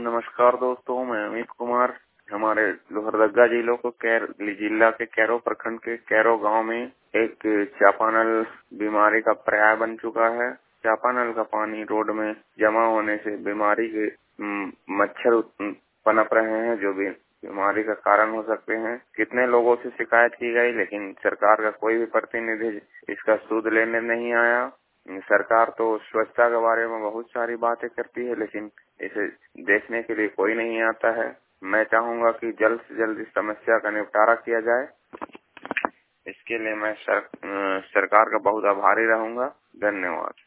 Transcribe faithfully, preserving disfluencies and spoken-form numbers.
नमस्कार दोस्तों, मैं अमित कुमार। हमारे लोहरदगा जिलों को कैर जिला के कैरो प्रखंड के कैरो गांव में एक चापानल बीमारी का पर्याय बन चुका है। चापानल का पानी रोड में जमा होने से बीमारी के मच्छर पनप रहे हैं, जो भी बीमारी का कारण हो सकते हैं। कितने लोगों से शिकायत की गई, लेकिन सरकार का कोई भी प्रतिनिधि इसका सुध लेने नहीं आया। सरकार तो स्वच्छता के बारे में बहुत सारी बातें करती है, लेकिन इसे देखने के लिए कोई नहीं आता है। मैं चाहूंगा कि जल्द से जल्द इस समस्या का निपटारा किया जाए। इसके लिए मैं सर, सरकार का बहुत आभारी रहूंगा। धन्यवाद।